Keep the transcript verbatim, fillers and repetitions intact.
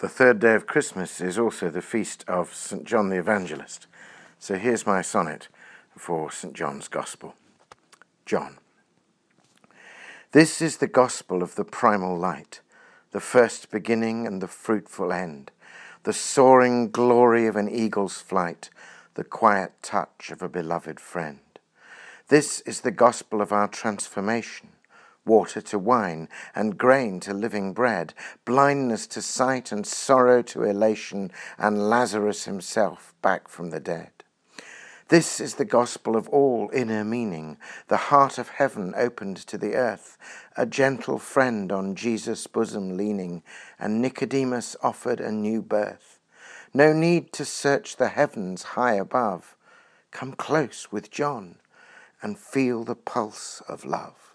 The third day of Christmas is also the feast of Saint John the Evangelist. So here's my sonnet for Saint John's Gospel. John. This is the gospel of the primal light, the first beginning and the fruitful end, the soaring glory of an eagle's flight, the quiet touch of a beloved friend. This is the gospel of our transformation, water to wine and grain to living bread, blindness to sight and sorrow to elation, and Lazarus himself back from the dead. This is the gospel of all inner meaning, the heart of heaven opened to the earth, a gentle friend on Jesus' bosom leaning, and Nicodemus offered a new birth. No need to search the heavens high above. Come close with John and feel the pulse of love.